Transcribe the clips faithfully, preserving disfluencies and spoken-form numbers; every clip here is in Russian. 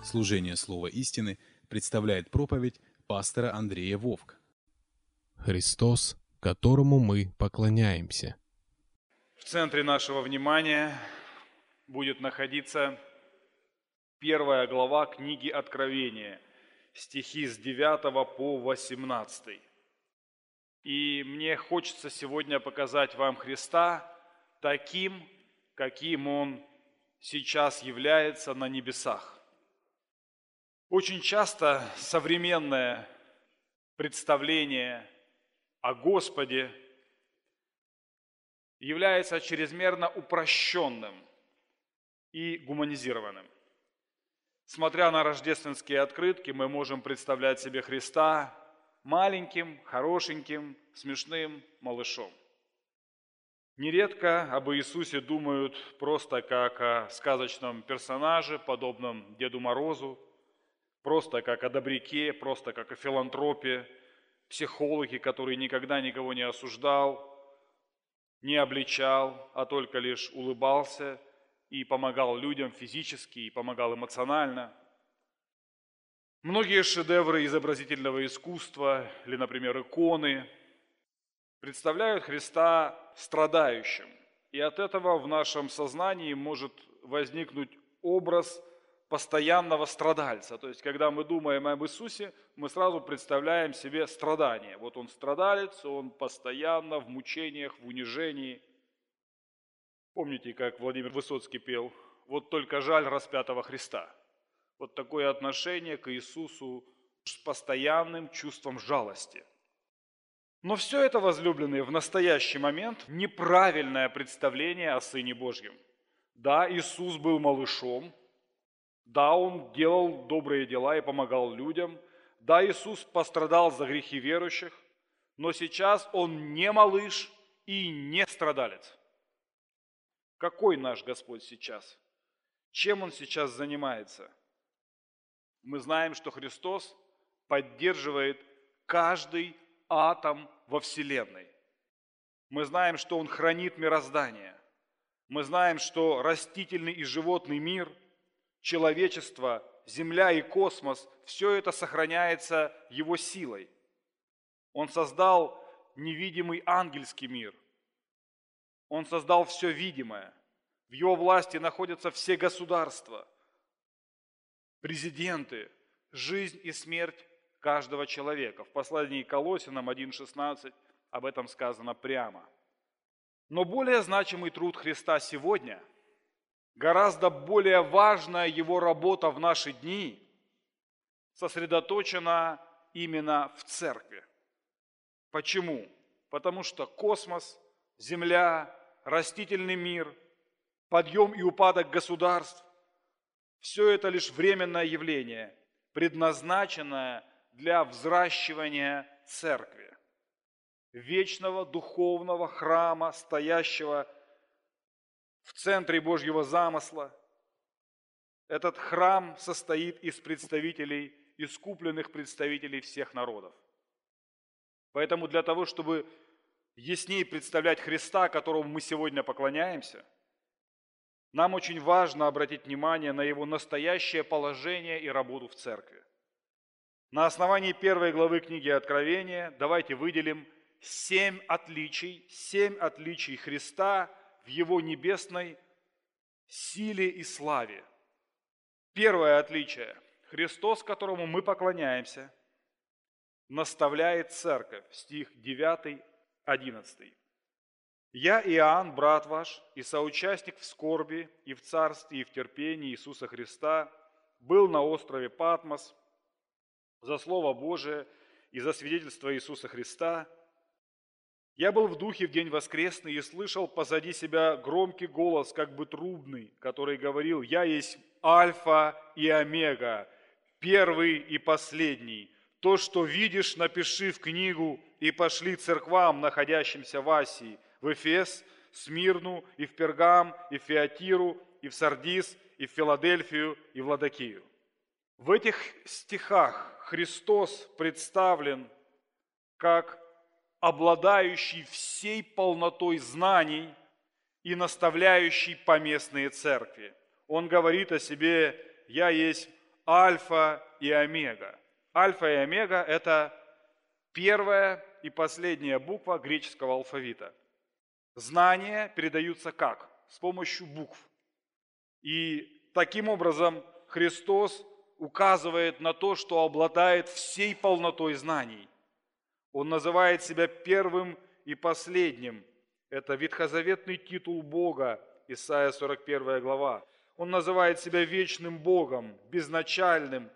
Служение Слова истины представляет проповедь пастора Андрея Вовк. Христос, которому мы поклоняемся. В центре нашего внимания будет находиться первая глава книги Откровения, стихи с девятого по восемнадцатый. И мне хочется сегодня показать вам Христа таким, каким Он сейчас является на небесах. Очень часто современное представление о Господе является чрезмерно упрощенным и гуманизированным. Смотря на рождественские открытки, мы можем представлять себе Христа маленьким, хорошеньким, смешным малышом. Нередко об Иисусе думают просто как о сказочном персонаже, подобном Деду Морозу, просто как о добряке, просто как о филантропе, психологе, который никогда никого не осуждал, не обличал, а только лишь улыбался и помогал людям физически, и помогал эмоционально. Многие шедевры изобразительного искусства, или, например, иконы, представляют Христа страдающим. И от этого в нашем сознании может возникнуть образ постоянного страдальца. То есть, когда мы думаем об Иисусе, мы сразу представляем себе страдание. Вот он страдалец, он постоянно в мучениях, в унижении. Помните, как Владимир Высоцкий пел: «Вот только жаль распятого Христа». Вот такое отношение к Иисусу с постоянным чувством жалости. Но все это, возлюбленные, в настоящий момент неправильное представление о Сыне Божьем. Да, Иисус был малышом. Да, Он делал добрые дела и помогал людям. Да, Иисус пострадал за грехи верующих. Но сейчас Он не малыш и не страдалец. Какой наш Господь сейчас? Чем Он сейчас занимается? Мы знаем, что Христос поддерживает каждый атом во Вселенной. Мы знаем, что Он хранит мироздание. Мы знаем, что растительный и животный мир, человечество, земля и космос – все это сохраняется Его силой. Он создал невидимый ангельский мир. Он создал все видимое. В Его власти находятся все государства, президенты, жизнь и смерть каждого человека. В послании к Колоссянам один шестнадцать об этом сказано прямо. Но более значимый труд Христа сегодня, гораздо более важная Его работа в наши дни, сосредоточена именно в церкви. Почему? Потому что космос, земля, растительный мир, подъем и упадок государств – все это лишь временное явление, предназначенное для взращивания церкви, вечного духовного храма, стоящего в центре Божьего замысла. Этот храм состоит из представителей, искупленных представителей всех народов. Поэтому для того, чтобы яснее представлять Христа, которому мы сегодня поклоняемся, нам очень важно обратить внимание на Его настоящее положение и работу в церкви. На основании первой главы книги Откровения давайте выделим семь отличий, семь отличий Христа в Его небесной силе и славе. Первое отличие. Христос, которому мы поклоняемся, наставляет церковь. Стих девятый, одиннадцатый. «Я, Иоанн, брат ваш, и соучастник в скорби, и в царстве, и в терпении Иисуса Христа, был на острове Патмос за Слово Божие и за свидетельство Иисуса Христа. Я был в духе в день воскресный и слышал позади себя громкий голос, как бы трубный, который говорил: «Я есть Альфа и Омега, первый и последний. То, что видишь, напиши в книгу и пошли церквам, находящимся в Асии, в Эфес, Смирну, и в Пергам, и в Фиатиру, и в Сардис, и в Филадельфию, и в Ладокию». В этих стихах Христос представлен как обладающий всей полнотой знаний и наставляющий поместные церкви. Он говорит о себе: «Я есть Альфа и Омега. Альфа и Омега – это первая и последняя буква греческого алфавита. Знания передаются как? С помощью букв. И таким образом Христос указывает на то, что обладает всей полнотой знаний. Он называет себя первым и последним. Это ветхозаветный титул Бога, Исайя сорок первая глава. Он называет себя вечным Богом, безначальным.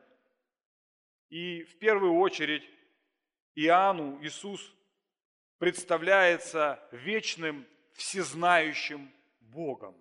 И в первую очередь Иоанну Иисус представляется вечным, всезнающим Богом.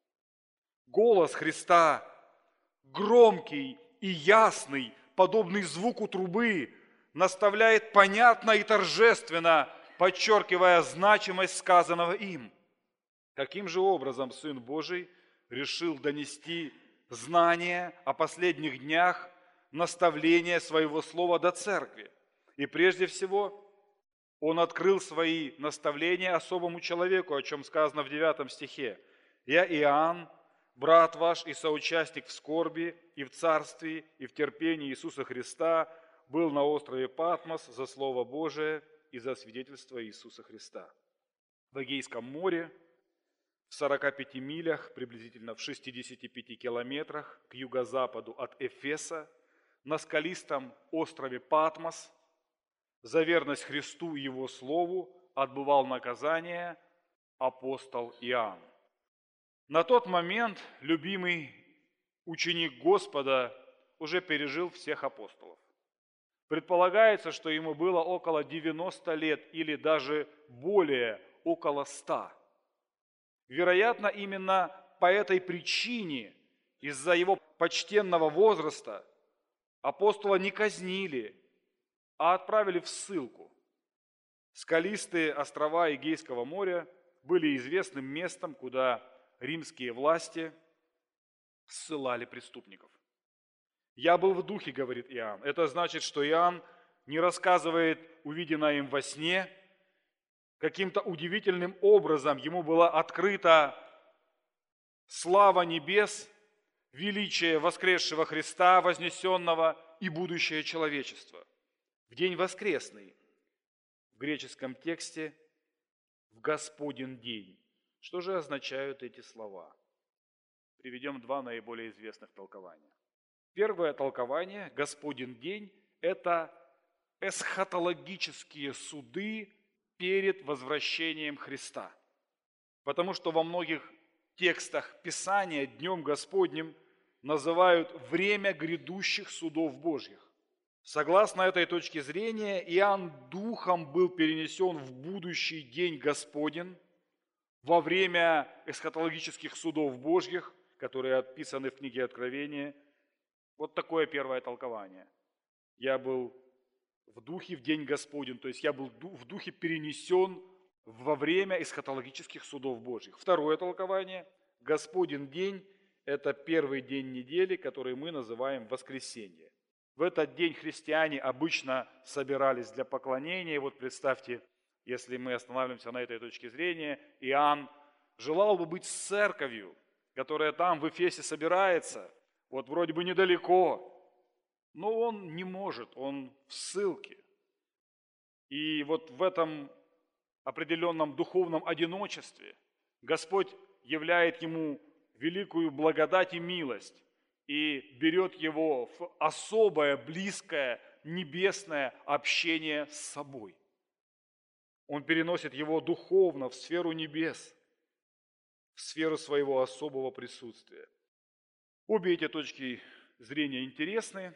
Голос Христа громкий и ясный, подобный звуку трубы, наставляет понятно и торжественно, подчеркивая значимость сказанного им. Каким же образом Сын Божий решил донести знания о последних днях, наставление своего слова до церкви? И прежде всего, Он открыл свои наставления особому человеку, о чем сказано в девятом стихе. «Я Иоанн, брат ваш и соучастник в скорби, и в царстве, и в терпении Иисуса Христа, был на острове Патмос за Слово Божие и за свидетельство Иисуса Христа». В Эгейском море, в сорока пяти милях, приблизительно в шестидесяти пяти километрах к юго-западу от Эфеса, на скалистом острове Патмос, за верность Христу и Его Слову отбывал наказание апостол Иоанн. На тот момент любимый ученик Господа уже пережил всех апостолов. Предполагается, что ему было около девяноста лет или даже более, около ста. Вероятно, именно по этой причине, из-за его почтенного возраста, апостола не казнили, а отправили в ссылку. Скалистые острова Эгейского моря были известным местом, куда римские власти ссылали преступников. «Я был в духе», говорит Иоанн. Это значит, что Иоанн не рассказывает увиденное им во сне. Каким-то удивительным образом ему была открыта слава небес, величие воскресшего Христа, вознесенного, и будущее человечества. В день воскресный, в греческом тексте, в Господень день. Что же означают эти слова? Приведем два наиболее известных толкования. Первое толкование, Господень день, это эсхатологические суды перед возвращением Христа. Потому что во многих текстах Писания Днем Господним называют время грядущих судов Божьих. Согласно этой точке зрения, Иоанн духом был перенесен в будущий день Господень во время эсхатологических судов Божьих, которые описаны в книге Откровения. Вот такое первое толкование. Я был в духе в день Господень, то есть я был в духе перенесен во время эсхатологических судов Божьих. Второе толкование. Господень день – это первый день недели, который мы называем воскресенье. В этот день христиане обычно собирались для поклонения. Вот представьте, если мы останавливаемся на этой точке зрения, Иоанн желал бы быть с церковью, которая там в Эфесе собирается, вот вроде бы недалеко, но он не может, он в ссылке. И вот в этом определенном духовном одиночестве Господь являет ему великую благодать и милость и берет его в особое, близкое, небесное общение с собой. Он переносит его духовно в сферу небес, в сферу своего особого присутствия. Обе эти точки зрения интересны,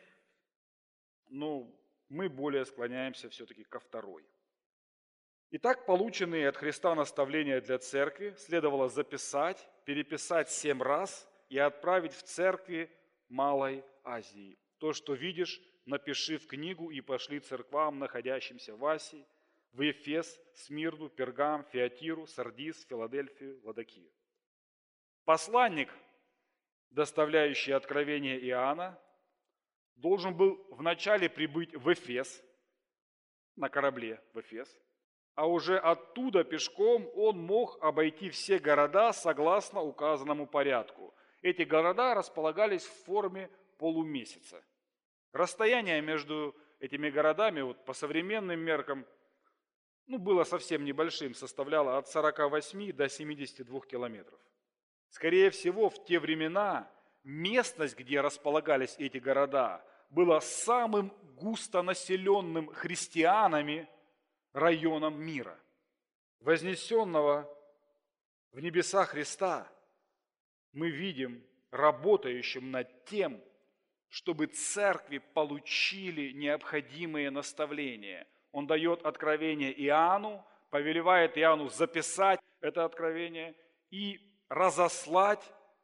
но мы более склоняемся все-таки ко второй. Итак, полученные от Христа наставления для церкви следовало записать, переписать семь раз и отправить в церкви Малой Азии. То, что видишь, напиши в книгу и пошли церквам, находящимся в Асии, в Ефес, Смирну, Пергам, Фиатиру, Сардис, Филадельфию, Ладокию. Посланник, доставляющий откровение Иоанна, должен был вначале прибыть в Эфес, на корабле в Эфес, а уже оттуда пешком он мог обойти все города согласно указанному порядку. Эти города располагались в форме полумесяца. Расстояние между этими городами вот, по современным меркам ну, было совсем небольшим, составляло от сорока восьми до семидесяти двух километров. Скорее всего, в те времена местность, где располагались эти города, была самым густонаселенным христианами районом мира. Вознесенного в небеса Христа мы видим работающим над тем, чтобы церкви получили необходимые наставления. Он дает откровение Иоанну, повелевает Иоанну записать это откровение и разослать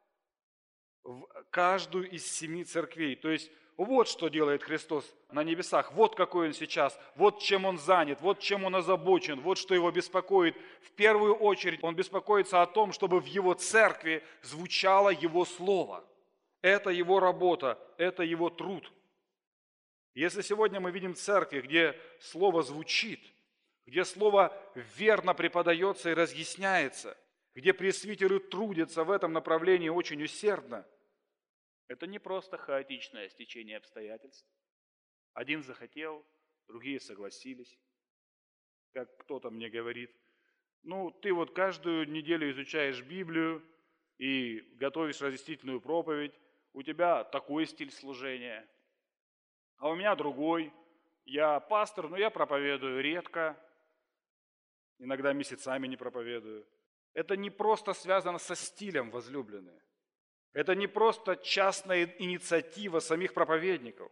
в каждую из семи церквей. То есть вот что делает Христос на небесах, вот какой Он сейчас, вот чем Он занят, вот чем Он озабочен, вот что Его беспокоит. В первую очередь Он беспокоится о том, чтобы в Его церкви звучало Его Слово. Это Его работа, это Его труд. Если сегодня мы видим церкви, где Слово звучит, где Слово верно преподается и разъясняется, где пресвитеры трудятся в этом направлении очень усердно, это не просто хаотичное стечение обстоятельств. Один захотел, другие согласились. Как кто-то мне говорит, ну ты вот каждую неделю изучаешь Библию и готовишь разъяснительную проповедь, у тебя такой стиль служения, а у меня другой. Я пастор, но я проповедую редко, иногда месяцами не проповедую. Это не просто связано со стилем, возлюбленные. Это не просто частная инициатива самих проповедников.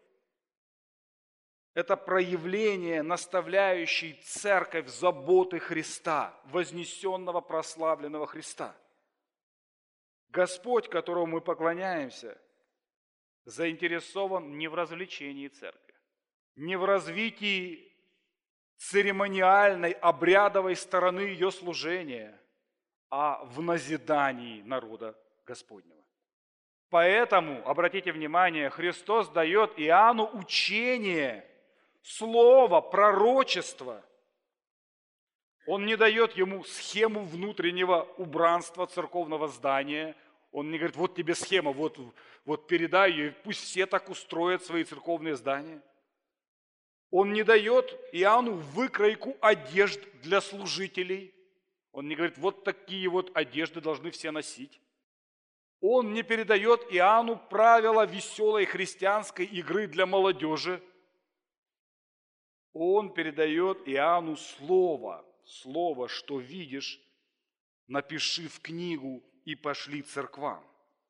Это проявление, наставляющей церковь заботы Христа, вознесенного, прославленного Христа. Господь, которому мы поклоняемся, заинтересован не в развлечении церкви, не в развитии церемониальной, обрядовой стороны ее служения, а в назидании народа Господнего. Поэтому, обратите внимание, Христос дает Иоанну учение, слово, пророчество. Он не дает ему схему внутреннего убранства церковного здания. Он не говорит, вот тебе схема, вот, вот передай ее, пусть все так устроят свои церковные здания. Он не дает Иоанну выкройку одежд для служителей. Он не говорит, вот такие вот одежды должны все носить. Он не передает Иоанну правила веселой христианской игры для молодежи. Он передает Иоанну слово, слово, что видишь, напиши в книгу и пошли церквам.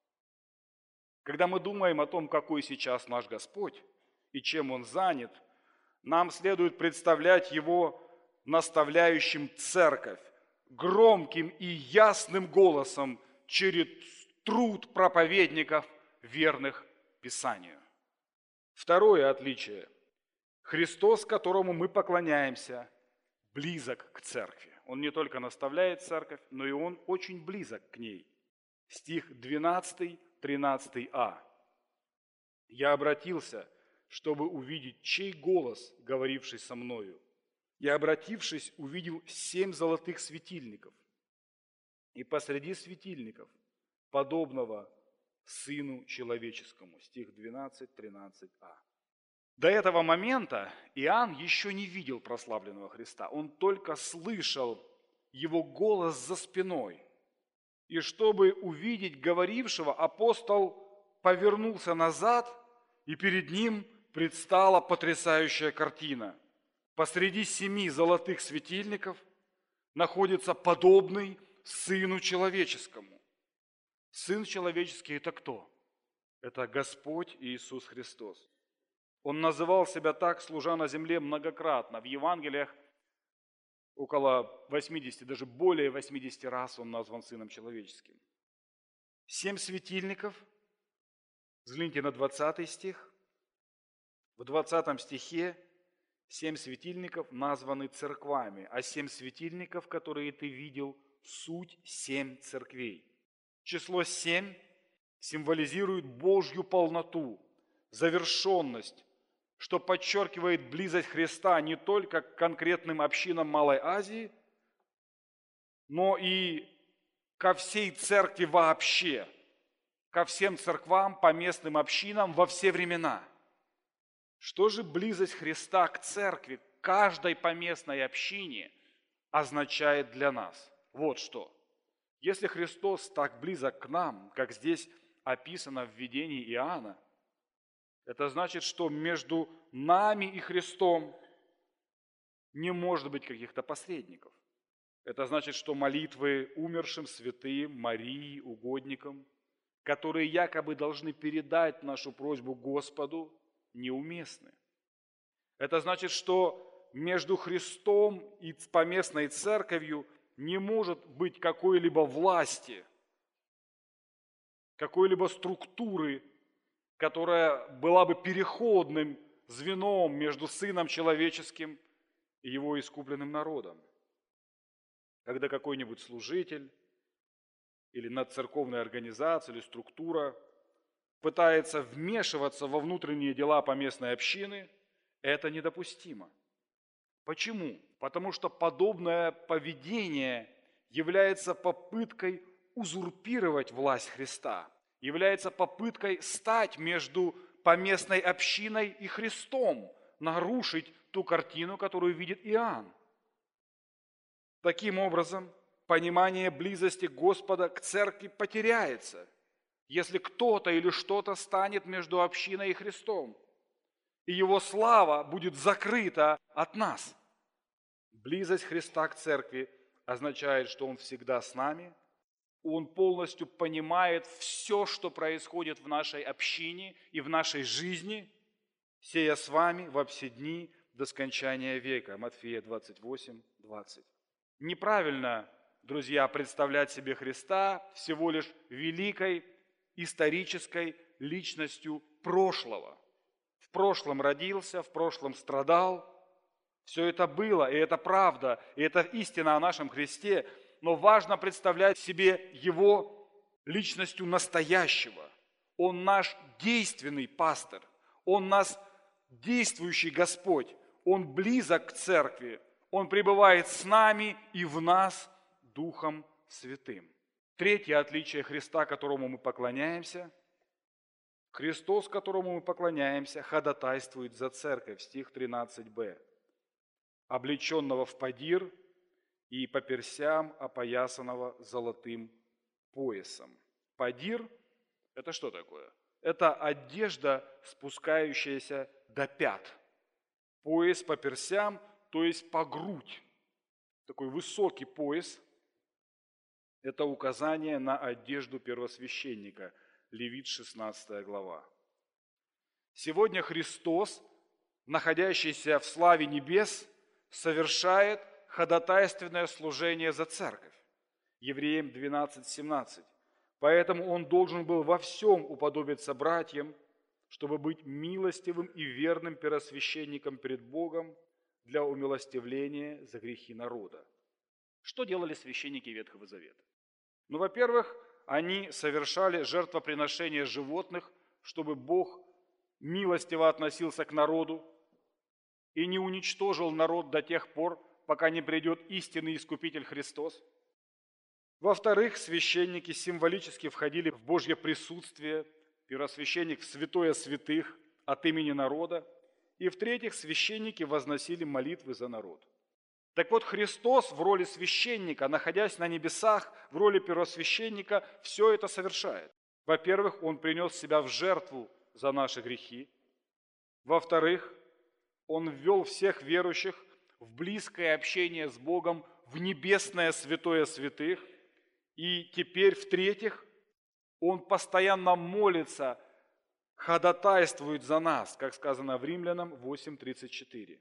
Когда мы думаем о том, какой сейчас наш Господь и чем Он занят, нам следует представлять Его наставляющим церковь, громким и ясным голосом через труд проповедников, верных Писанию. Второе отличие. Христос, которому мы поклоняемся, близок к церкви. Он не только наставляет церковь, но и Он очень близок к ней. Стих двенадцатый, тринадцатый а. «Я обратился, чтобы увидеть, чей голос, говоривший со мною. Я, обратившись, увидел семь золотых светильников, и посреди светильников подобного Сыну Человеческому». Стих двенадцать, тринадцать а. До этого момента Иоанн еще не видел прославленного Христа. Он только слышал Его голос за спиной. И чтобы увидеть говорившего, апостол повернулся назад, и перед ним предстала потрясающая картина. Посреди семи золотых светильников находится подобный Сыну Человеческому. Сын Человеческий – это кто? Это Господь Иисус Христос. Он называл себя так, служа на земле, многократно. В Евангелиях около восьмидесяти, даже более восьмидесяти раз Он назван Сыном Человеческим. Семь светильников. Взгляните на двадцатый стих. В двадцатом стихе семь светильников названы церквами, а семь светильников, которые ты видел, суть семь церквей. Число семь символизирует Божью полноту, завершенность, что подчеркивает близость Христа не только к конкретным общинам Малой Азии, но и ко всей церкви вообще, ко всем церквам, поместным общинам во все времена. Что же близость Христа к церкви, к каждой поместной общине означает для нас? Вот что. Если Христос так близок к нам, как здесь описано в видении Иоанна, это значит, что между нами и Христом не может быть каких-то посредников. Это значит, что молитвы умершим святым, Марии, угодникам, которые якобы должны передать нашу просьбу Господу, неуместны. Это значит, что между Христом и поместной церковью не может быть какой-либо власти, какой-либо структуры, которая была бы переходным звеном между Сыном Человеческим и Его искупленным народом. Когда какой-нибудь служитель или надцерковная организация или структура пытается вмешиваться во внутренние дела поместной общины, это недопустимо. Почему? Потому что подобное поведение является попыткой узурпировать власть Христа, является попыткой стать между поместной общиной и Христом, нарушить ту картину, которую видит Иоанн. Таким образом, понимание близости Господа к церкви потеряется, если кто-то или что-то станет между общиной и Христом, и Его слава будет закрыта от нас. Близость Христа к церкви означает, что Он всегда с нами, Он полностью понимает все, что происходит в нашей общине и в нашей жизни, сея с вами во все дни до скончания века. Матфея двадцать восемь, двадцать. Неправильно, друзья, представлять себе Христа всего лишь великой исторической личностью прошлого. В прошлом родился, в прошлом страдал. Все это было, и это правда, и это истина о нашем Христе. Но важно представлять себе Его личностью настоящего. Он наш действенный пастырь, Он наш действующий Господь, Он близок к церкви, Он пребывает с нами и в нас Духом Святым. Третье отличие Христа, которому мы поклоняемся. Христос, которому мы поклоняемся, ходатайствует за церковь, стих тринадцать бэ. Облеченного в подир и по персям опоясанного золотым поясом. Подир – это что такое? Это одежда, спускающаяся до пят. Пояс по персям, то есть по грудь. Такой высокий пояс. Это указание на одежду первосвященника. Левит шестнадцатая глава. Сегодня Христос, находящийся в славе небес, совершает ходатайственное служение за церковь. Евреям двенадцать семнадцать. Поэтому Он должен был во всем уподобиться братьям, чтобы быть милостивым и верным первосвященником перед Богом для умилостивления за грехи народа. Что делали священники Ветхого Завета? Ну, во-первых, они совершали жертвоприношение животных, чтобы Бог милостиво относился к народу и не уничтожил народ до тех пор, пока не придет истинный Искупитель Христос. Во-вторых, священники символически входили в Божье присутствие, первосвященник в святое святых от имени народа. И в-третьих, священники возносили молитвы за народ. Так вот, Христос в роли священника, находясь на небесах, в роли первосвященника, все это совершает. Во-первых, Он принес себя в жертву за наши грехи. Во-вторых, Он ввел всех верующих в близкое общение с Богом, в небесное святое святых. И теперь, в-третьих, Он постоянно молится, ходатайствует за нас, как сказано в Римлянам восемь тридцать четыре.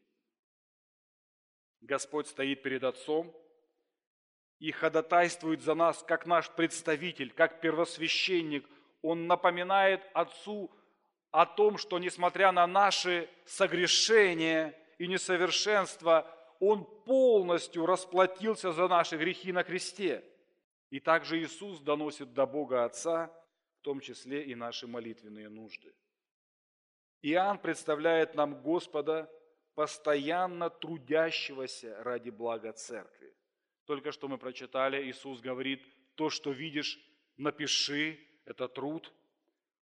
Господь стоит перед Отцом и ходатайствует за нас, как наш представитель, как первосвященник. Он напоминает Отцу о том, что, несмотря на наши согрешения и несовершенства, Он полностью расплатился за наши грехи на кресте. И также Иисус доносит до Бога Отца, в том числе и наши молитвенные нужды. Иоанн представляет нам Господа, постоянно трудящегося ради блага церкви. Только что мы прочитали, Иисус говорит, то, что видишь, напиши, это труд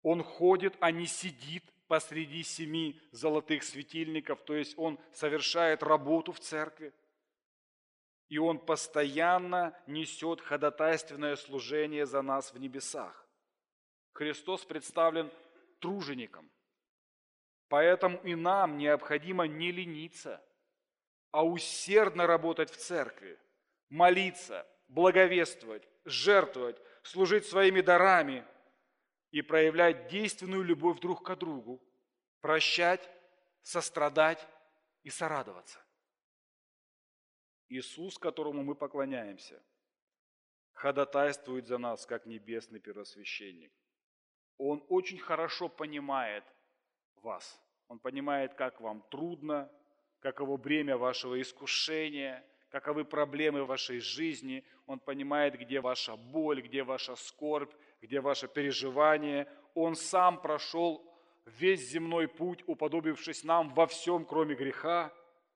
Он ходит, а не сидит посреди семи золотых светильников, то есть Он совершает работу в церкви. И Он постоянно несет ходатайственное служение за нас в небесах. Христос представлен тружеником. Поэтому и нам необходимо не лениться, а усердно работать в церкви, молиться, благовествовать, жертвовать, служить своими дарами и проявлять действенную любовь друг к другу, прощать, сострадать и сорадоваться. Иисус, которому мы поклоняемся, ходатайствует за нас, как небесный первосвященник. Он очень хорошо понимает вас. Он понимает, как вам трудно, каково бремя вашего искушения, каковы проблемы в вашей жизни. Он понимает, где ваша боль, где ваша скорбь, где ваше переживание. Он сам прошел весь земной путь, уподобившись нам во всем, кроме греха.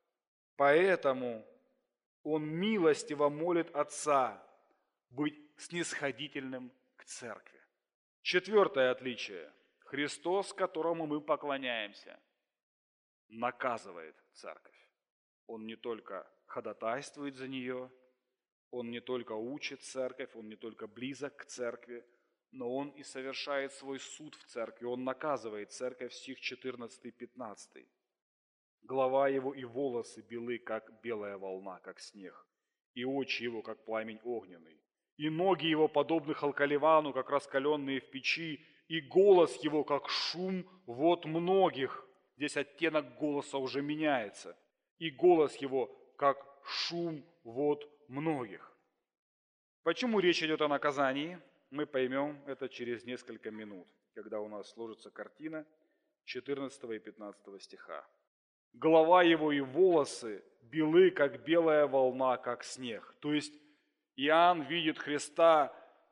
Поэтому Он милостиво молит Отца быть снисходительным к церкви. Четвертое отличие. Христос, которому мы поклоняемся, наказывает церковь. Он не только ходатайствует за нее, Он не только учит церковь, Он не только близок к церкви, но Он и совершает свой суд в церкви. Он наказывает церковь, стих четырнадцатый-пятнадцатый. Голова Его и волосы белы, как белая волна, как снег, и очи Его, как пламень огненный, и ноги Его подобны халкаливану, как раскаленные в печи, и голос Его, как шум вод многих. Здесь оттенок голоса уже меняется. И голос Его, как шум вод многих. Почему речь идет о наказании? Мы поймем это через несколько минут, когда у нас сложится картина четырнадцатого и пятнадцатого стиха. Голова Его и волосы белы, как белая волна, как снег. То есть Иоанн видит Христа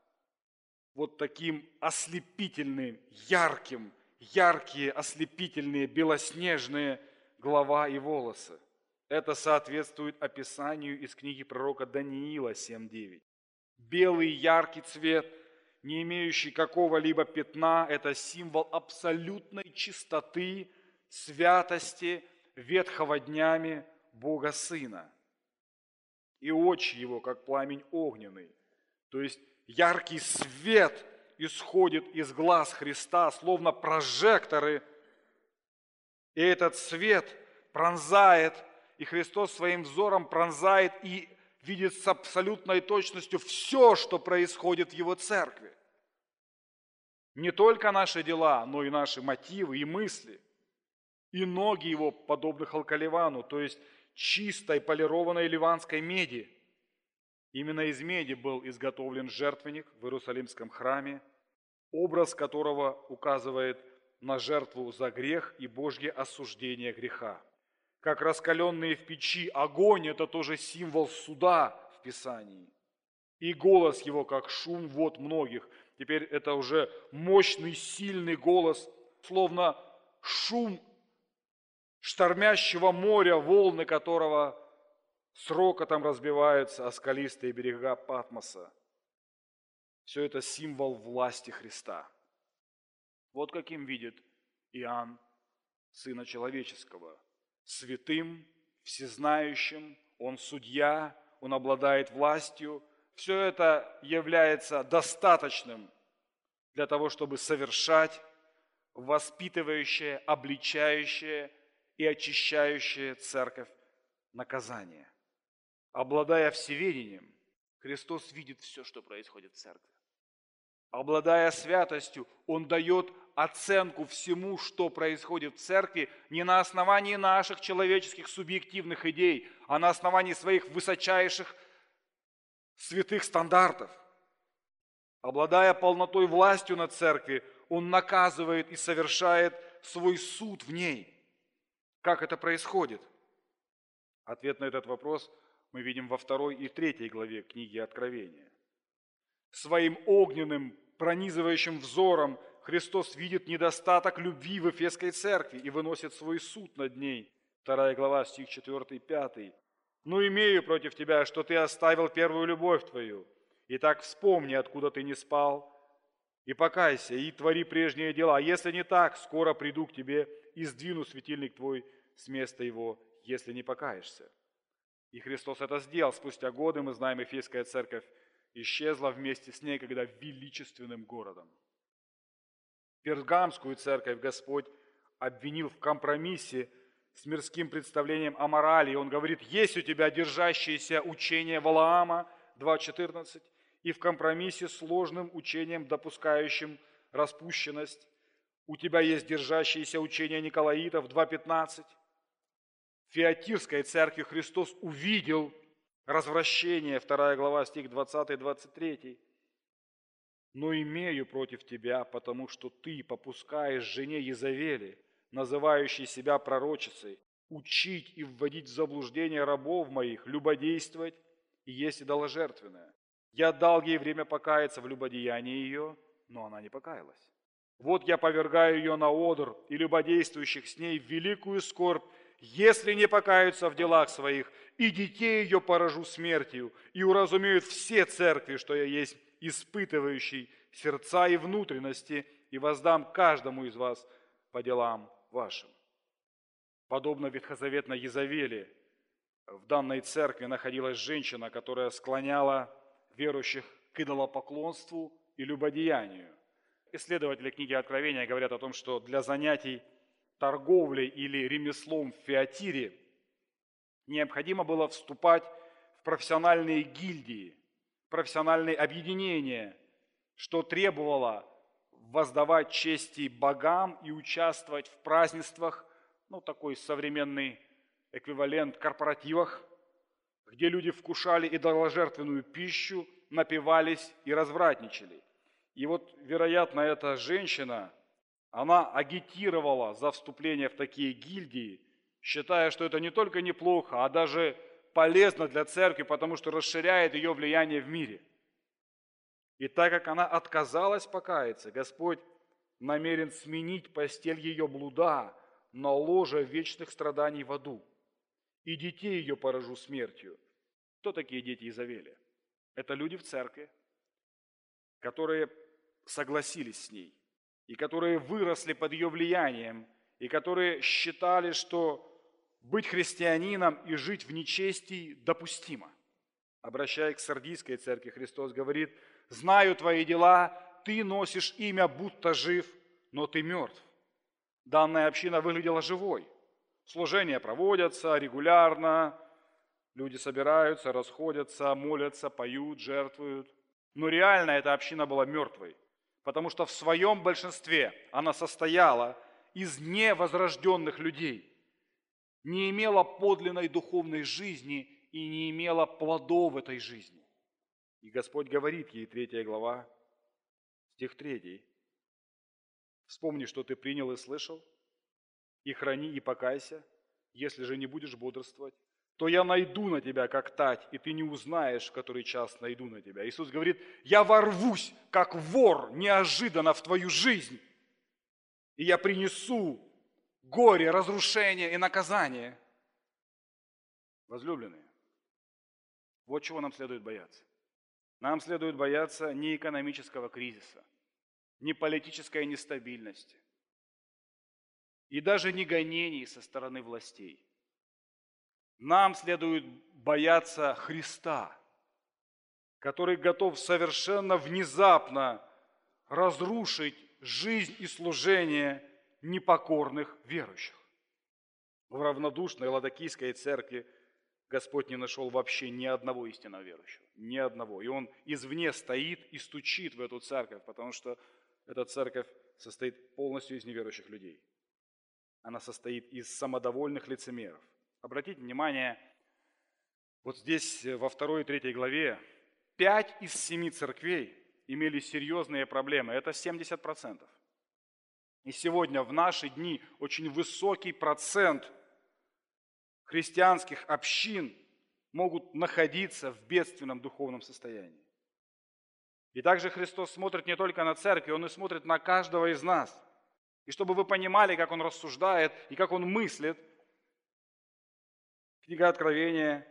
вот таким ослепительным, ярким, яркие, ослепительные, белоснежные голова и волосы. Это соответствует описанию из книги пророка Даниила семь девять. Белый яркий цвет, не имеющий какого-либо пятна, это символ абсолютной чистоты, святости, ветхого днями Бога Сына. И очи Его, как пламень огненный. То есть яркий свет исходит из глаз Христа, словно прожекторы. И этот свет пронзает, и Христос своим взором пронзает и видит с абсолютной точностью все, что происходит в Его церкви. Не только наши дела, но и наши мотивы и мысли. И ноги Его подобны халкаливану, то есть чистой полированной ливанской меди. Именно из меди был изготовлен жертвенник в Иерусалимском храме, образ которого указывает на жертву за грех и Божье осуждение греха. Как раскаленные в печи огонь – это тоже символ суда в Писании. И голос Его, как шум вод многих. Теперь это уже мощный, сильный голос, словно шум штормящего моря, волны которого с рокотом разбиваются о скалистые берега Патмоса. Все это символ власти Христа. Вот каким видит Иоанн Сына Человеческого. Святым, всезнающим, Он судья, Он обладает властью. Все это является достаточным для того, чтобы совершать воспитывающее, обличающее и очищающее церковь наказание. Обладая всеведением, Христос видит все, что происходит в церкви. Обладая святостью, Он дает оценку всему, что происходит в церкви, не на основании наших человеческих субъективных идей, а на основании своих высочайших святых стандартов. Обладая полнотой властью над церковью, Он наказывает и совершает свой суд в ней. Как это происходит? Ответ на этот вопрос мы видим во второй и третьей главе книги Откровения. Своим огненным, пронизывающим взором Христос видит недостаток любви в Эфесской церкви и выносит свой суд над ней. Вторая глава, стих четвёртый пятый. «Но имею против тебя, что ты оставил первую любовь твою. Итак, вспомни, откуда ты не спал, и покайся, и твори прежние дела. А если не так, скоро приду к тебе и сдвину светильник твой с места его, если не покаешься». И Христос это сделал. Спустя годы, мы знаем, Ефесская церковь исчезла вместе с ней, когда величественным городом. Пергамскую церковь Господь обвинил в компромиссе с мирским представлением о морали. И Он говорит: есть у тебя держащееся учение Валаама, два четырнадцать, и в компромиссе с сложным учением, допускающим распущенность. У тебя есть держащееся учение Николаитов, два пятнадцать. В Фиатирской церкви Христос увидел развращение, вторая глава, стих двадцатый двадцать три. «Но имею против тебя, потому что ты попускаешь жене Езавели, называющей себя пророчицей, учить и вводить в заблуждение рабов моих, любодействовать и есть идоложертвенное. Я дал ей время покаяться в любодеянии ее, но она не покаялась. Вот я повергаю ее на одр и любодействующих с ней в великую скорбь, если не покаются в делах своих, и детей ее поражу смертью, и уразумеют все церкви, что я есть испытывающий сердца и внутренности, и воздам каждому из вас по делам вашим». Подобно ветхозаветной Езавели, в данной церкви находилась женщина, которая склоняла верующих к идолопоклонству и любодеянию. Исследователи книги Откровения говорят о том, что для занятий торговлей или ремеслом в Фиатире необходимо было вступать в профессиональные гильдии, профессиональные объединения, что требовало воздавать чести богам и участвовать в празднествах, ну, такой современный эквивалент корпоративах, где люди вкушали идоложертвенную пищу, напивались и развратничали. И вот, вероятно, эта женщина, она агитировала за вступление в такие гильдии, считая, что это не только неплохо, а даже полезно для церкви, потому что расширяет ее влияние в мире. И так как она отказалась покаяться, Господь намерен сменить постель ее блуда на ложе вечных страданий в аду. И детей ее поражу смертью. Кто такие дети Изавели? Это люди в церкви, которые согласились с ней, и которые выросли под ее влиянием, и которые считали, что быть христианином и жить в нечестии допустимо. Обращаясь к Сардийской церкви, Христос говорит: «Знаю твои дела, ты носишь имя, будто жив, но ты мертв». Данная община выглядела живой. Служения проводятся регулярно, люди собираются, расходятся, молятся, поют, жертвуют. Но реально эта община была мертвой, потому что в своем большинстве она состояла из невозрожденных людей, не имела подлинной духовной жизни и не имела плодов этой жизни. И Господь говорит ей, третья глава, стих третий: «Вспомни, что ты принял и слышал, и храни, и покайся. Если же не будешь бодрствовать, то я найду на тебя, как тать, и ты не узнаешь, в который час найду на тебя». Иисус говорит: «Я ворвусь, как вор, неожиданно в твою жизнь, и я принесу горе, разрушение и наказание». Возлюбленные, вот чего нам следует бояться. Нам следует бояться не экономического кризиса, не политической нестабильности и даже не гонений со стороны властей. Нам следует бояться Христа, который готов совершенно внезапно разрушить жизнь и служение непокорных верующих. В равнодушной Ладокийской церкви Господь не нашел вообще ни одного истинно верующего, ни одного. И Он извне стоит и стучит в эту церковь, потому что эта церковь состоит полностью из неверующих людей. Она состоит из самодовольных лицемеров. Обратите внимание, вот здесь во второй и третьей главе пять из семи церквей имели серьезные проблемы. Это семьдесят процентов. И сегодня в наши дни очень высокий процент христианских общин могут находиться в бедственном духовном состоянии. И также Христос смотрит не только на церковь, Он и смотрит на каждого из нас. И чтобы вы понимали, как Он рассуждает и как Он мыслит, книга Откровения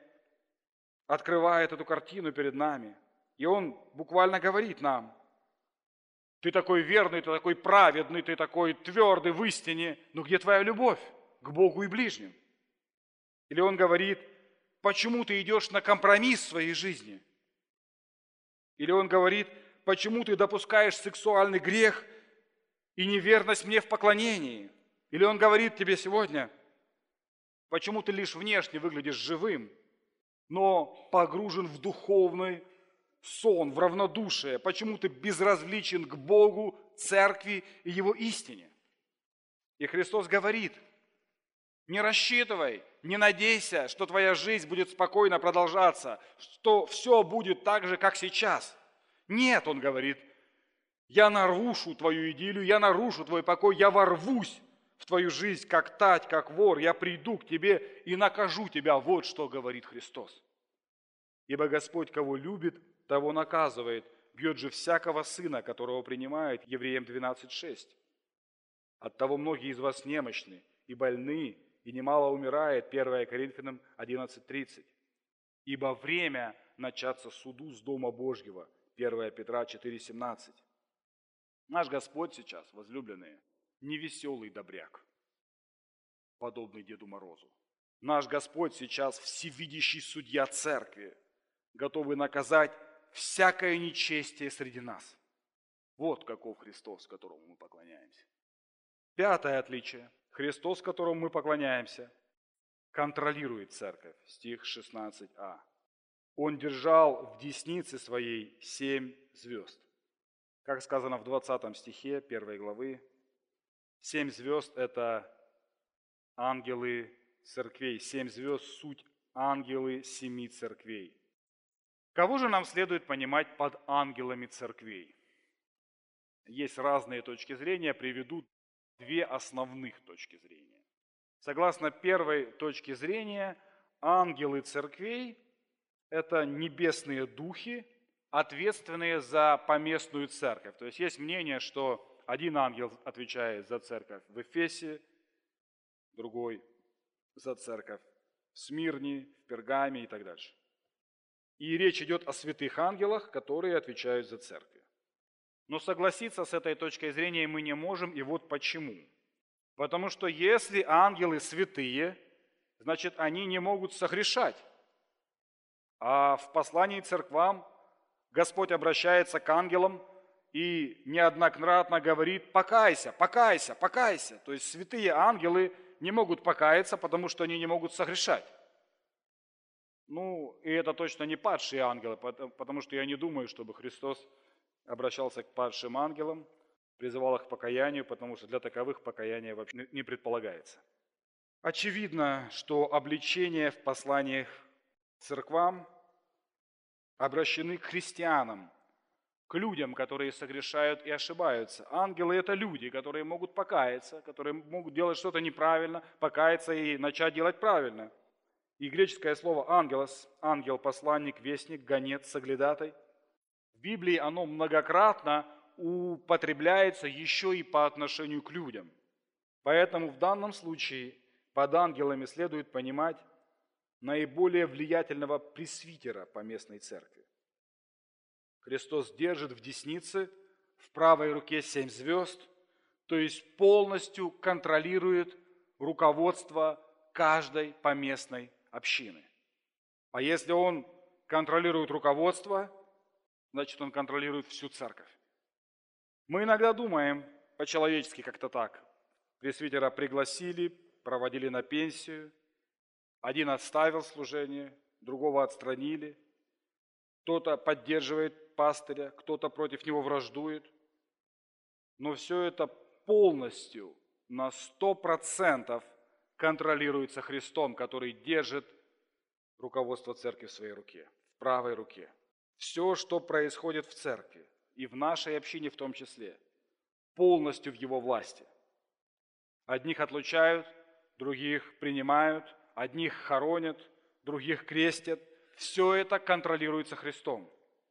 открывает эту картину перед нами. И Он буквально говорит нам: Ты такой верный, ты такой праведный, ты такой твердый в истине. Но где твоя любовь к Богу и ближним? Или он говорит, почему ты идешь на компромисс в своей жизни? Или он говорит, почему ты допускаешь сексуальный грех и неверность мне в поклонении? Или он говорит тебе сегодня, почему ты лишь внешне выглядишь живым, но погружен в духовный сон, в равнодушие? Почему ты безразличен к Богу, церкви и Его истине? И Христос говорит, не рассчитывай, не надейся, что твоя жизнь будет спокойно продолжаться, что все будет так же, как сейчас. Нет, он говорит, я нарушу твою идиллию, я нарушу твой покой, я ворвусь в твою жизнь, как тать, как вор, я приду к тебе и накажу тебя. Вот что говорит Христос. Ибо Господь, кого любит, того наказывает, бьет же всякого сына, которого принимает, Евреям двенадцать шесть. Оттого многие из вас немощны и больны, и немало умирает, первое Коринфянам одиннадцать тридцать. Ибо время начаться суду с Дома Божьего, первое Петра четыре семнадцать. Наш Господь сейчас, возлюбленные, невеселый добряк, подобный Деду Морозу. Наш Господь сейчас всевидящий судья церкви, готовый наказать всякое нечестие среди нас. Вот каков Христос, которому мы поклоняемся. Пятое отличие. Христос, которому мы поклоняемся, контролирует церковь. Стих шестнадцать а. Он держал в деснице своей семь звезд. Как сказано в двадцатом стихе первой главы, семь звезд – это ангелы церквей. Семь звезд – суть ангелы семи церквей. Кого же нам следует понимать под ангелами церквей? Есть разные точки зрения, приведу две основных точки зрения. Согласно первой точке зрения, ангелы церквей – это небесные духи, ответственные за поместную церковь. То есть есть мнение, что один ангел отвечает за церковь в Эфесе, другой за церковь в Смирне, в Пергаме и так дальше. И речь идет о святых ангелах, которые отвечают за церковь. Но согласиться с этой точкой зрения мы не можем, и вот почему. Потому что если ангелы святые, значит, они не могут согрешать. А в послании к церквам Господь обращается к ангелам и неоднократно говорит: покайся, покайся, покайся. То есть святые ангелы не могут покаяться, потому что они не могут согрешать. Ну, и это точно не падшие ангелы, потому что я не думаю, чтобы Христос обращался к падшим ангелам, призывал их к покаянию, потому что для таковых покаяние вообще не предполагается. Очевидно, что обличения в посланиях к церквам обращены к христианам, к людям, которые согрешают и ошибаются. Ангелы – это люди, которые могут покаяться, которые могут делать что-то неправильно, покаяться и начать делать правильно. И греческое слово «ангелос» – ангел, посланник, вестник, гонец, соглядатай. В Библии оно многократно употребляется еще и по отношению к людям. Поэтому в данном случае под ангелами следует понимать наиболее влиятельного пресвитера поместной церкви. Христос держит в деснице, в правой руке семь звезд, то есть полностью контролирует руководство каждой поместной общины. А если он контролирует руководство, значит, он контролирует всю церковь. Мы иногда думаем по-человечески как-то так. Пресвитера пригласили, проводили на пенсию, один отставил служение, другого отстранили, кто-то поддерживает пастыря, кто-то против него враждует. Но все это полностью на сто процентов контролируется Христом, который держит руководство церкви в своей руке, в правой руке. Все, что происходит в церкви, и в нашей общине в том числе, полностью в его власти. Одних отлучают, других принимают, одних хоронят, других крестят. Все это контролируется Христом.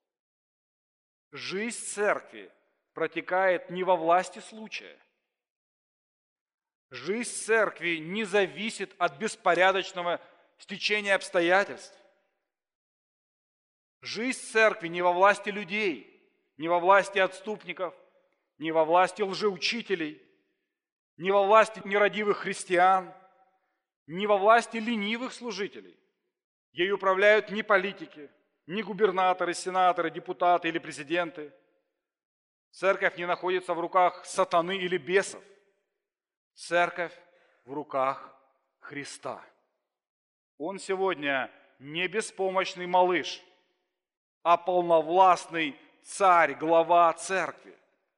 Жизнь церкви протекает не во власти случая. Жизнь церкви не зависит от беспорядочного стечения обстоятельств. Жизнь церкви не во власти людей, не во власти отступников, не во власти лжеучителей, не во власти нерадивых христиан, не во власти ленивых служителей. Ей управляют не политики, не губернаторы, сенаторы, депутаты или президенты. Церковь не находится в руках сатаны или бесов. Церковь в руках Христа. Он сегодня не беспомощный малыш, а полновластный царь, глава церкви.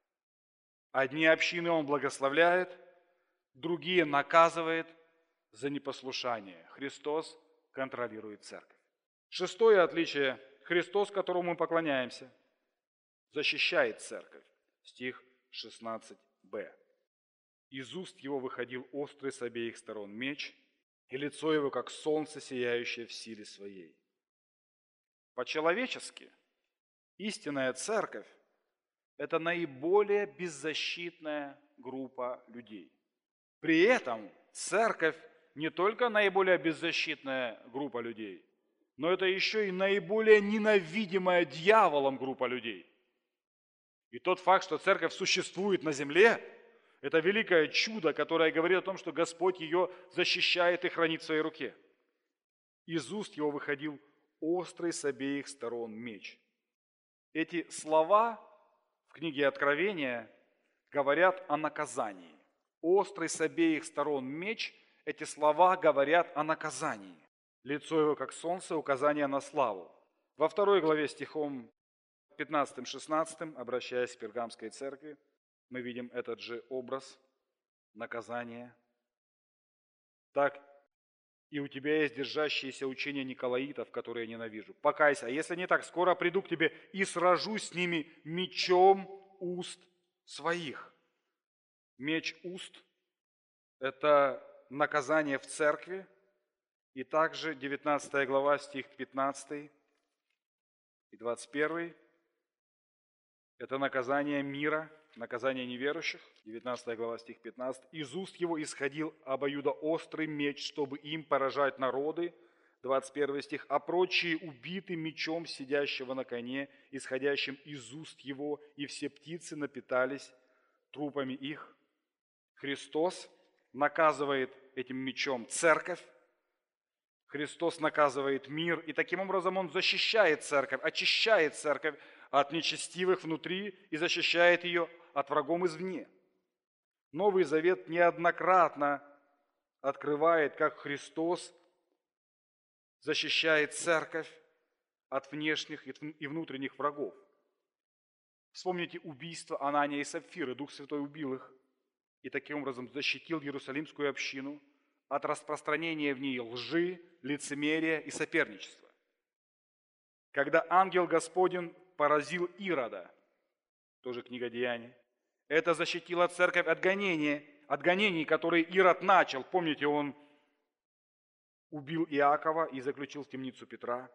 Одни общины он благословляет, другие наказывает за непослушание. Христос контролирует церковь. Шестое отличие. Христос, которому мы поклоняемся, защищает церковь. Стих шестнадцать бэ. Из уст его выходил острый с обеих сторон меч, и лицо его, как солнце, сияющее в силе своей. По-человечески, истинная церковь – это наиболее беззащитная группа людей. При этом церковь не только наиболее беззащитная группа людей, но это еще и наиболее ненавидимая дьяволом группа людей. И тот факт, что церковь существует на земле, это великое чудо, которое говорит о том, что Господь ее защищает и хранит в своей руке. Из уст его выходил острый с обеих сторон меч. Эти слова в книге Откровения говорят о наказании. Острый с обеих сторон меч, эти слова говорят о наказании. Лицо его, как солнце, указание на славу. Во второй главе стихом пятнадцатым-шестнадцатым, обращаясь к Пергамской церкви, мы видим этот же образ наказания. Так, и у тебя есть держащиеся учения николаитов, которые я ненавижу. Покайся, а если не так, скоро приду к тебе и сражусь с ними мечом уст своих. Меч уст – это наказание в церкви. И также девятнадцатая глава, стих пятнадцатый и двадцать первый – это наказание мира, наказание неверующих. девятнадцатая глава, стих пятнадцатый. «Из уст его исходил обоюдоострый меч, чтобы им поражать народы». двадцать первый стих. «А прочие убиты мечом сидящего на коне, исходящим из уст его, и все птицы напитались трупами их». Христос наказывает этим мечом церковь. Христос наказывает мир, и таким образом Он защищает церковь, очищает церковь от нечестивых внутри и защищает ее от врагов извне. Новый Завет неоднократно открывает, как Христос защищает церковь от внешних и внутренних врагов. Вспомните убийство Анания и Сапфиры. Дух Святой убил их и таким образом защитил Иерусалимскую общину от распространения в ней лжи, лицемерия и соперничества. Когда ангел Господень поразил Ирода, тоже книга Деяний, это защитило церковь от гонения, от гонений, которые Ирод начал. Помните, он убил Иакова и заключил в темницу Петра.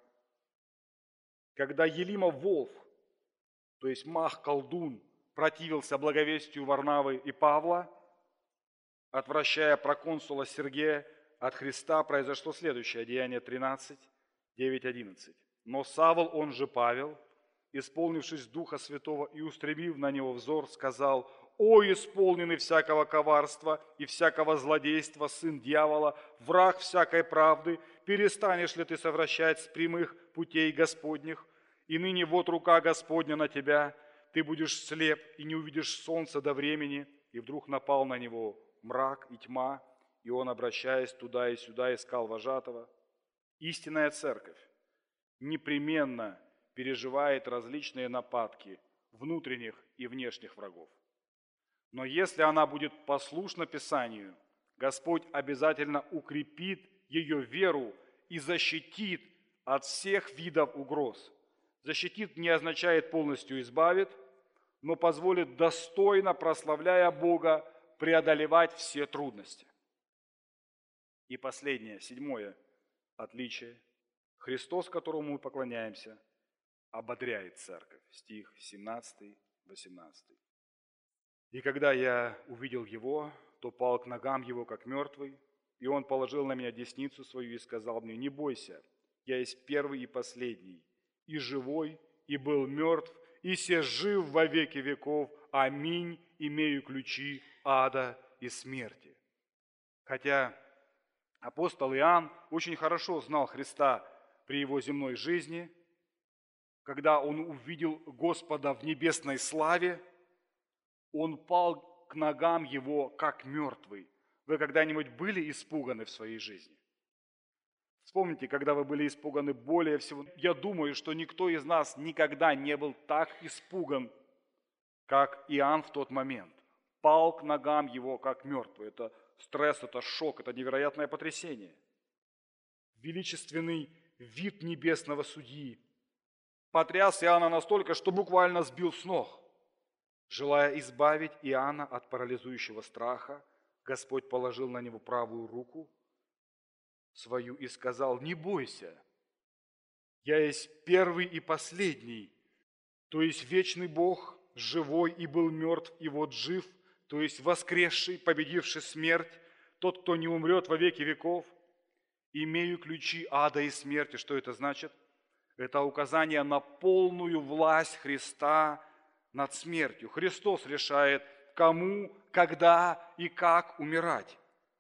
Когда Елима Волф, то есть мах-колдун, противился благовестию Варнавы и Павла, отвращая проконсула Сергея от Христа, произошло следующее. Деяние тринадцать, девять, одиннадцать. «Но Савл, он же Павел, исполнившись Духа Святого и устремив на него взор, сказал: „О, исполненный всякого коварства и всякого злодейства, сын дьявола, враг всякой правды, перестанешь ли ты совращать с прямых путей Господних? И ныне вот рука Господня на тебя, ты будешь слеп и не увидишь солнца до времени». И вдруг напал на него мрак и тьма, и он, обращаясь туда и сюда, искал вожатого. Истинная церковь непременно переживает различные нападки внутренних и внешних врагов. Но если она будет послушна Писанию, Господь обязательно укрепит ее веру и защитит от всех видов угроз. Защитит не означает полностью избавит, но позволит достойно, прославляя Бога, преодолевать все трудности. И последнее, седьмое отличие. Христос, которому мы поклоняемся, ободряет церковь. Стих семнадцатый, восемнадцатый. «И когда я увидел его, то пал к ногам его, как мертвый, и он положил на меня десницу свою и сказал мне: „Не бойся, я есть первый и последний, и живой, и был мертв, и се жив во веки веков, аминь, имею ключи ада и смерти. Хотя апостол Иоанн очень хорошо знал Христа при его земной жизни, когда он увидел Господа в небесной славе, он пал к ногам его, как мертвый. Вы когда-нибудь были испуганы в своей жизни? Вспомните, когда вы были испуганы более всего. Я думаю, что никто из нас никогда не был так испуган, как Иоанн в тот момент. Пал к ногам его, как мертвый. Это стресс, это шок, это невероятное потрясение. Величественный вид небесного судьи потряс Иоанна настолько, что буквально сбил с ног. Желая избавить Иоанна от парализующего страха, Господь положил на него правую руку свою и сказал: «Не бойся, я есть первый и последний, то есть вечный Бог, живой и был мертв, и вот жив, то есть воскресший, победивший смерть, тот, кто не умрет во веки веков. Имею ключи ада и смерти». Что это значит? Это указание на полную власть Христа над смертью. Христос решает, кому, когда и как умирать.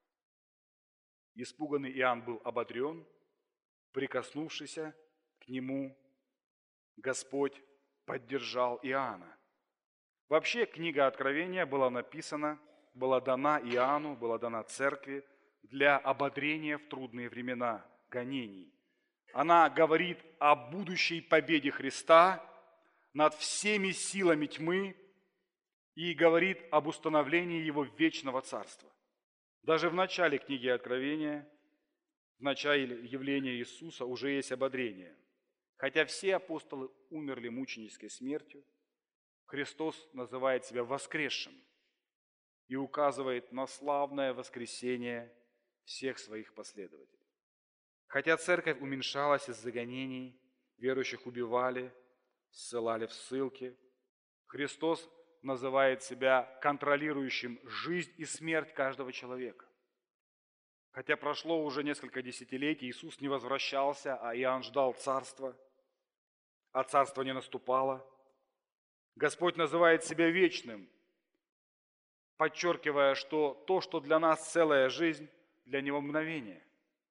Испуганный Иоанн был ободрен, прикоснувшийся к нему, Господь поддержал Иоанна. Вообще, книга Откровения была написана, была дана Иоанну, была дана церкви для ободрения в трудные времена гонений. Она говорит о будущей победе Христа над всеми силами тьмы и говорит об установлении Его вечного царства. Даже в начале книги Откровения, в начале явления Иисуса уже есть ободрение. Хотя все апостолы умерли мученической смертью, Христос называет себя воскресшим и указывает на славное воскресение всех своих последователей. Хотя церковь уменьшалась из-за гонений, верующих убивали, ссылали в ссылки, Христос называет себя контролирующим жизнь и смерть каждого человека. Хотя прошло уже несколько десятилетий, Иисус не возвращался, а Иоанн ждал царства, а царство не наступало. Господь называет себя вечным, подчеркивая, что то, что для нас целая жизнь, для Него мгновение.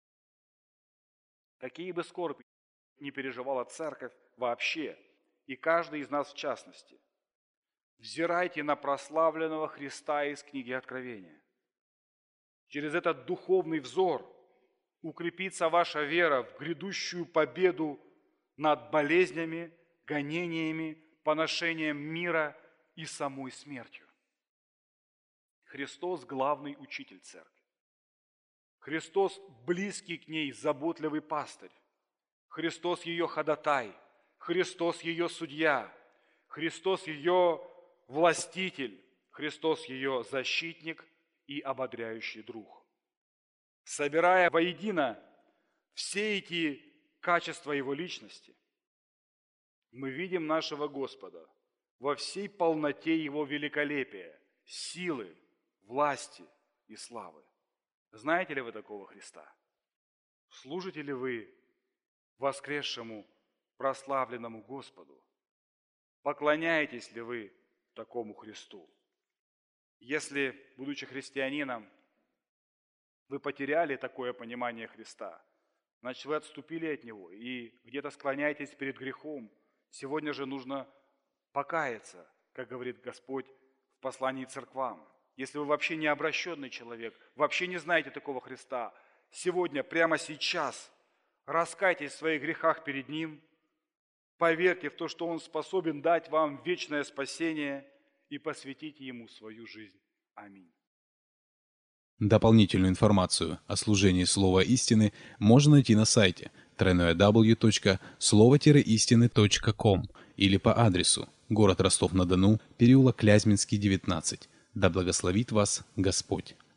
Какие бы скорби не переживала церковь вообще, и каждый из нас в частности, взирайте на прославленного Христа из книги Откровения. Через этот духовный взор укрепится ваша вера в грядущую победу над болезнями, гонениями, поношением мира и самой смертью. Христос – главный учитель церкви. Христос – близкий к ней, заботливый пастырь. Христос – ее ходатай. Христос – ее судья. Христос – ее властитель. Христос – ее защитник и ободряющий друг. Собирая воедино все эти качества Его личности, мы видим нашего Господа во всей полноте Его великолепия, силы, власти и славы. Знаете ли вы такого Христа? Служите ли вы воскресшему, прославленному Господу? Поклоняетесь ли вы такому Христу? Если, будучи христианином, вы потеряли такое понимание Христа, значит, вы отступили от Него и где-то склоняетесь перед грехом. Сегодня же нужно покаяться, как говорит Господь в послании церквам. Если вы вообще не обращенный человек, вообще не знаете такого Христа, сегодня, прямо сейчас, раскайтесь в своих грехах перед Ним, поверьте в то, что Он способен дать вам вечное спасение, и посвятите Ему свою жизнь. Аминь. Дополнительную информацию о служении Слова Истины можно найти на сайте дабл ю дабл ю дабл ю точка слово истины точка ком или по адресу город Ростов-на-Дону, переулок Клязьминский, девятнадцать. Да благословит вас Господь!